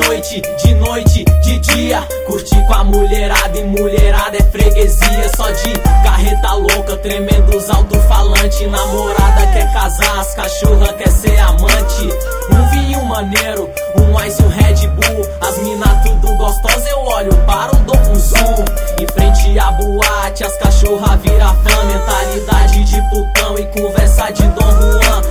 noite, de dia. Curtir com a mulherada e mulherada é freguesia. Só de carreta louca, tremendo os alto-falante. Namorada quer casar, as cachorra quer ser amante. Um vinho maneiro, um ice e um Red Bull. As mina tudo gostosa, eu olho, paro, dou um zoom. Em frente à boate, as cachorra vira fã. Mentalidade de putão e conversa de Dom Juan.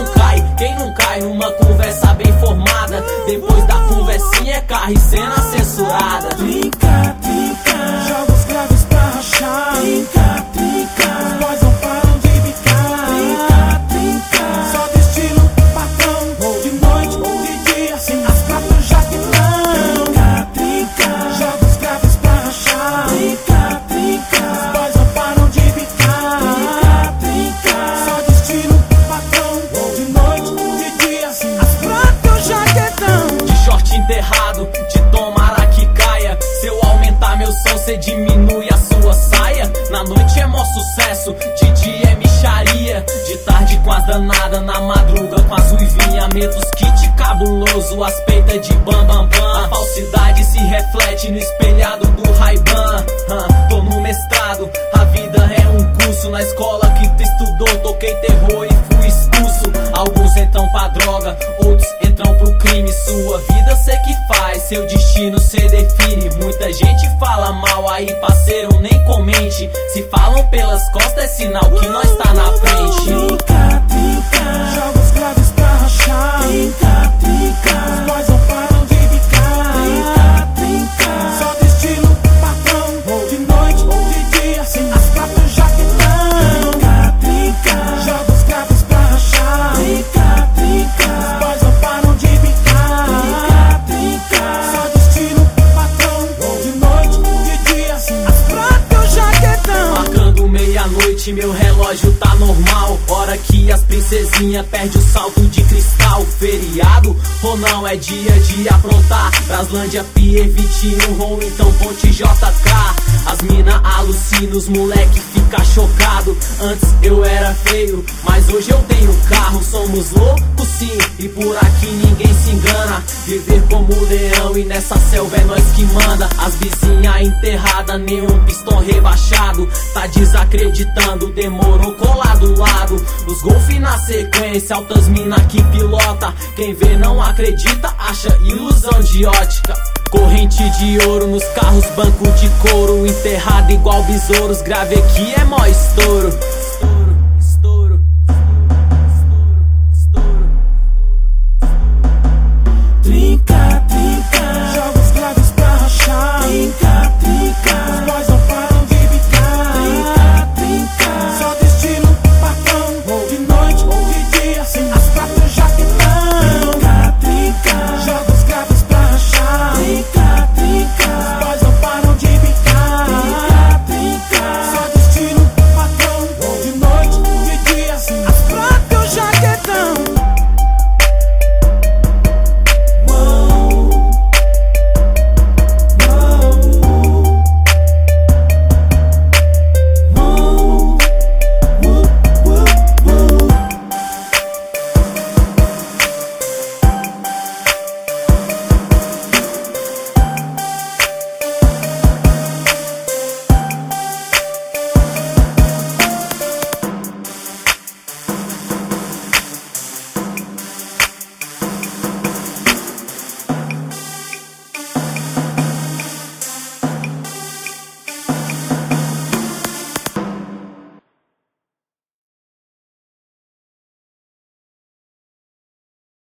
Quem não cai numa conversa bem formada? Depois da conversinha é carro e cena censurada. Trinca, trinca, jogos graves pra rachar. Trinca, trinca, os boys não param de bicar. Trinca, trinca, só de estilo patrão. De noite, de dia, sim, as quatro já que não. Trinca, trinca, jogos graves pra rachar. Trinca, trinca, os boys não param de bicar. Trinca, trinca, só de estilo patrão. De noite, de dia, sim, as quatro já que não. De short enterrado, de tomara que caia. Se eu aumentar meu som, cê diminui a sua saia. Na noite é mó sucesso, de dia é micharia. De tarde com as danadas, na madruga com as ruivinhas. Meto os kit cabuloso, as peitas de bam bam bam. A falsidade se reflete no espelhado do Ray-Ban. Tô no mestrado, a vida é um curso. Na escola que tu estudou, toquei terror e fui expulso. Alguns entram pra droga, outros entram pro crime. Sua vida cê que faz, seu destino cê define. Muita gente fala mal aí, parceiro, nem comente. Se falam pelas costas é sinal que nós tá na frente. Trinca, trinca, jogos graves pra rachar. Trinca, trinca, os boys não param de bicar. Trinca, trinca, só de estilo patrão. De noite, de dia, sim, as quatro já que não. Trinca, trinca, jogos graves pra rachar. Trinca, trinca, os boys não param de bicar. Trinca, trinca, só de estilo patrão. De noite, de dia, sim, as quatro já que não. Marcando meia-noite, meu relógio tá normal. Hora que as princesinhas perdem o salto de cristal. Feriado ou não é dia de aprontar. Braslândia, Pier 21, ou então Ponte JK. As mina alucina, os moleque fica chocado. Antes eu era feio, mas hoje eu tenho carro. Somos loucos sim, e por aqui ninguém se engana. Viver como leão e nessa selva é nós que manda. As vizinhas enterrada, nenhum pistão rebaixado. Tá desacreditando, demorou colar do lado. Os golfe na sequência, altas mina que pilota. Quem vê não acredita, acha ilusão de ótica. Corrente de ouro nos carros, banco de couro. Enterrado igual besouros, grave aqui é mó estouro.